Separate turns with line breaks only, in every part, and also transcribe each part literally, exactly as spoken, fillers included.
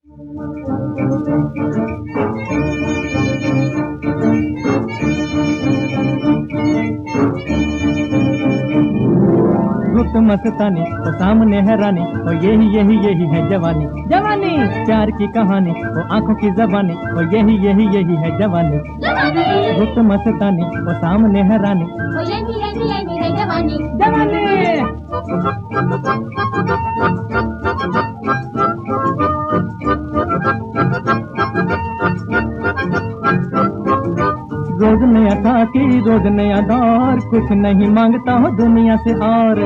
रुत मस्तानी तो सामने है रानी, और यही यही यही है जवानी। जवानी प्यार की कहानी, वो आंखों की जबानी, और यही यही यही है जवानी। रुत मस्तानी वो सामने है रानी,
वो यही यही यही है जवानी।
जवानी रोज नया साथी रोज नया दौर, कुछ नहीं मांगता हो दुनिया से और।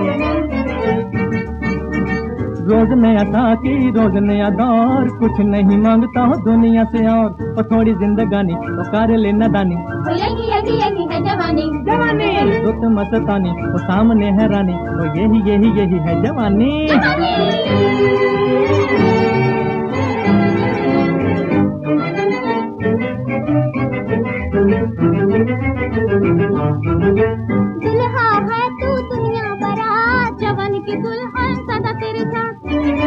रोज नया साथी रोज नया दौर, कुछ नहीं मांगता हो दुनिया से और। वो थोड़ी जिंदगानी वो कर ले नदानी,
वो यही यही यही है जवानी।
जवानी रुत मस्तानी वो सामने है रानी, वो यही यही यही है जवानी।
दुल्हा है तू दुनिया बड़ा, जवानी की दुल्हन सदा तेरे साथ।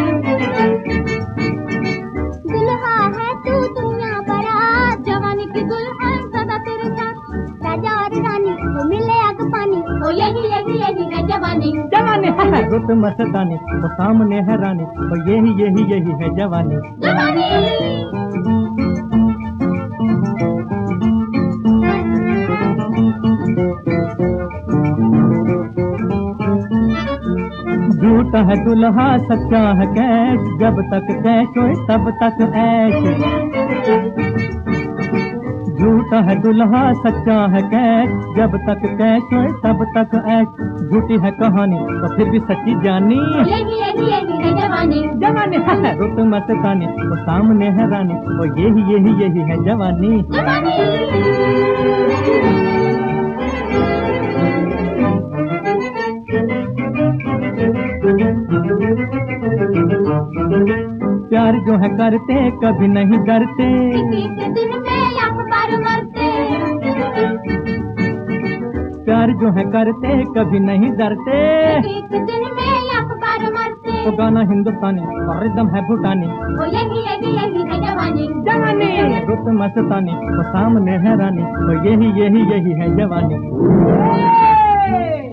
दुल्हा है तू दुनिया बड़ा, जवानी की दुल्हन सदा तेरे साथ। राजा और रानी वो मिले आग पानी, वो यही यही यही है जवानी।
जवानी है रुत मस्तानी वो सामने है रानी, वो यही यही यही है जवानी। झूठा है दुल्हा सच्चा है कैश, जब तक कैश होए तब तक ऐश। झूठा है दुल्हा सच्चा है कैश, जब तक कैश होए तब तक ऐश। झूठी है कहानी तो फिर भी सच्ची जानी,
यही यही यही है जवानी।
जवानी है रुत मस्तानी वो सामने है रानी, वो यही यही यही है जवानी। प्यार जो है करते कभी नहीं डरते,
किसी दिन में लाख बार मरते।
प्यार जो है करते कभी नहीं डरते,
किसी दिन में लाख बार मरते।
वो गाना हिंदुस्तानी और रिदम है भूटानी,
वो यही यही यही है जवानी।
जवानी रुत मस्तानी वो सामने है रानी, वो यही यही यही है जवानी।